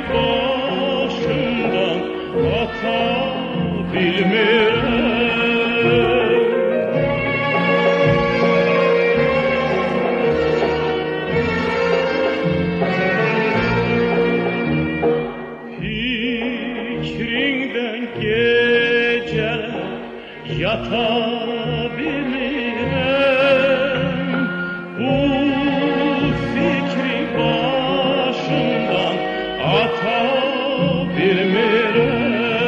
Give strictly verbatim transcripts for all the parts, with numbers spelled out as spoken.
başımdan atabilmirəm. Fikrindən gecələr yata bilmirəm. Bu fikri başımdan ata bilmirəm.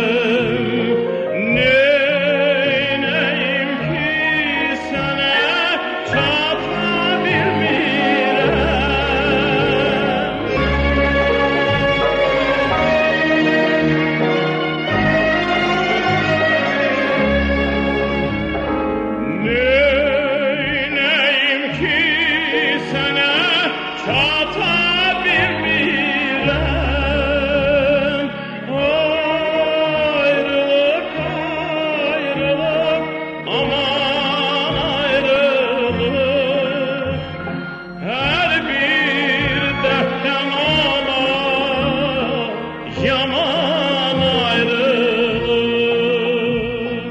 Neynəyim ki sənə çata bilmirəm. Neynəyim ki sənə çata bilmirəm. Ayrılıq, ayrılıq, aman ayrılıq. Hər bir dərddən olar yaman ayrılıq.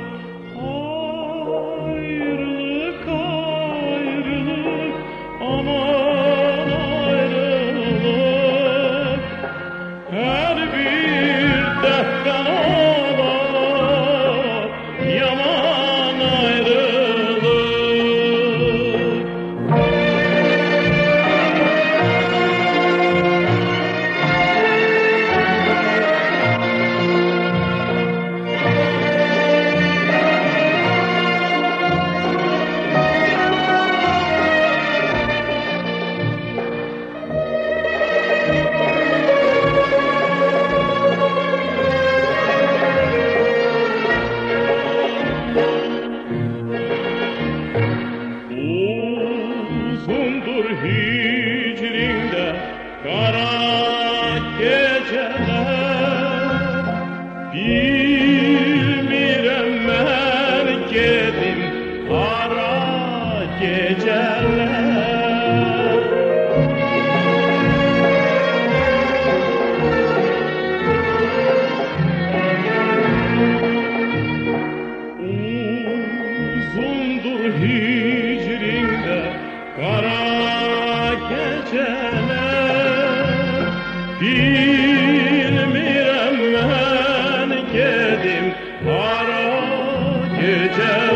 Ayrılıq, ayrılıq, aman ayrılıq. Hər bir dərddən olar yaman ayrılıq. Uzundur hicrində qara gecələr. Bilmirəm mən gedim hara gecələr. Uzundur hicrində qara gecələr. Bilmirəm mən gedim hara gecələr.